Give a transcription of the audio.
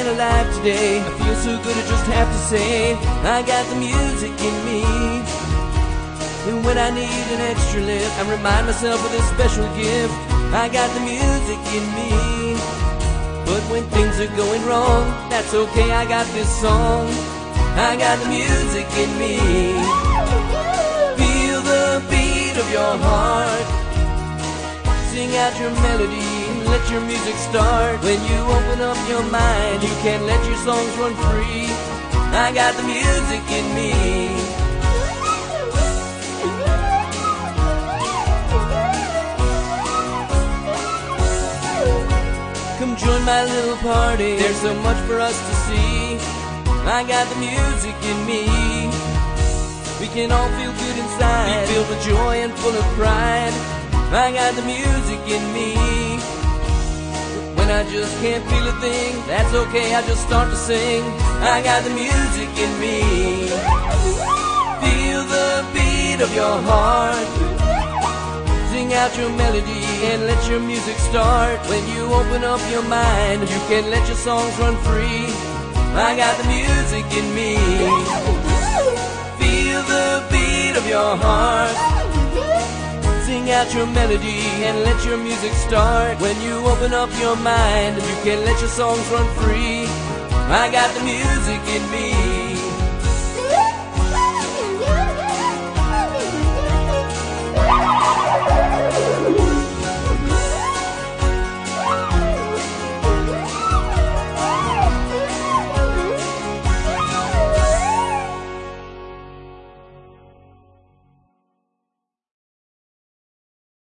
alive today. I feel so good I just have to say I got the music in me. And when I need an extra lift, I remind myself of this special gift. I got the music in me. But when things are going wrong, that's okay, I got this song. I got the music in me. Feel the beat of your heart. Sing out your melody and let your music start. When you open up your mind, you can't let your songs run free. I got the music in me. Come join my little party, there's so much for us to see. I got the music in me. We can all feel good inside, be filled with joy and full of pride. I got the music in me. When I just can't feel a thing, that's okay, I just start to sing. I got the music in me. Feel the beat of your heart. Sing out your melody and let your music start. When you open up your mind, you can let your songs run free. I got the music in me. Feel the beat of your heart. Sing out your melody and let your music start. When you open up your mind, you can let your songs run free. I got the music in me.